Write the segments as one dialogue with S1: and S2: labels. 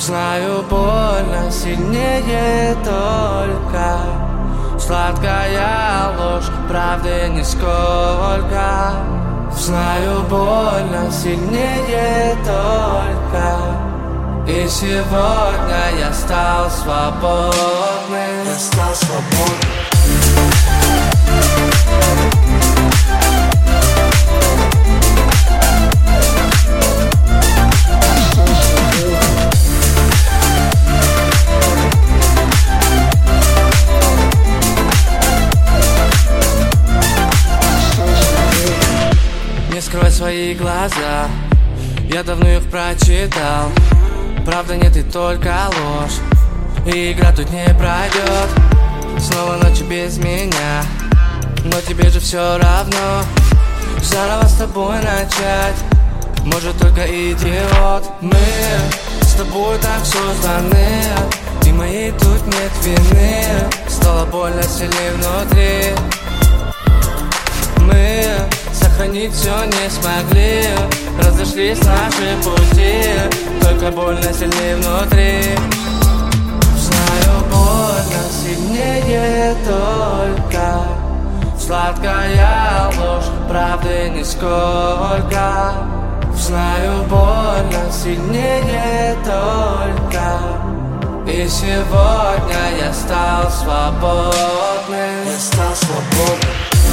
S1: Знаю, больно сильнее только сладкая ложь, правды нисколько. Знаю, больно сильнее только. И сегодня я стал свободным.
S2: Я стал свободным.
S1: Не скрывай свои глаза, я давно их прочитал. Правда нет и только ложь, и игра тут не пройдет. Снова ночью без меня, но тебе же все равно. Заново с тобой начать может только идиот. Мы с тобой так созданы, и моей тут нет вины. Стало больно сильнее внутри. Мы сохранить все не смогли, разошлись наши пути, только больно сильнее внутри. Знаю, больно сильнее только сладкая ложь, правды нисколько. Знаю, больно сильнее только. И сегодня я стал свободным.
S2: Я стал свободным.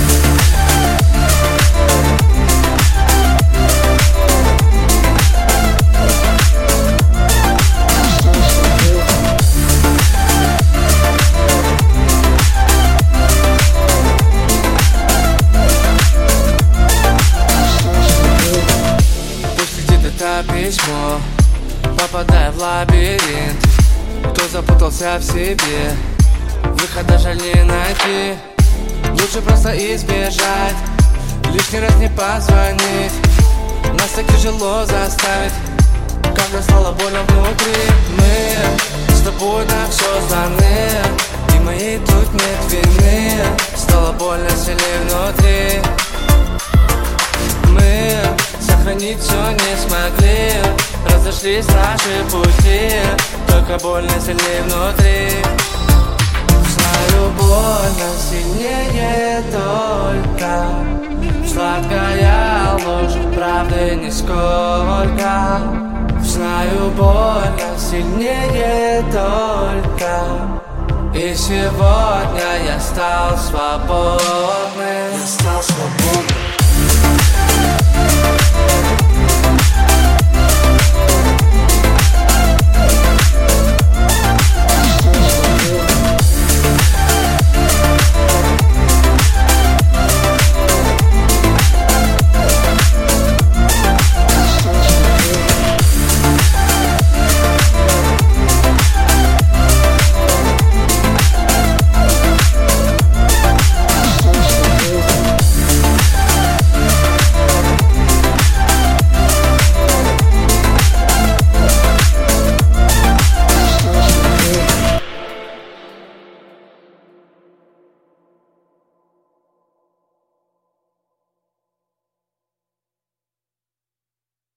S1: Это письмо, попадая в лабиринт. Кто запутался в себе, выхода жаль не найти. Лучше просто избежать, лишний раз не позвонить. Нас так тяжело заставить, когда стало больно внутри. Мы с тобой так созданы, и моей тут нет вины. Стало больно сильнее внутри. Мы сохранить все не смогли, разошлись наши пути, только больно сильнее внутри. Знаю, больно сильнее только сладкая ложь, правды нисколько. Знаю, больно сильнее только. И сегодня я стал свободным.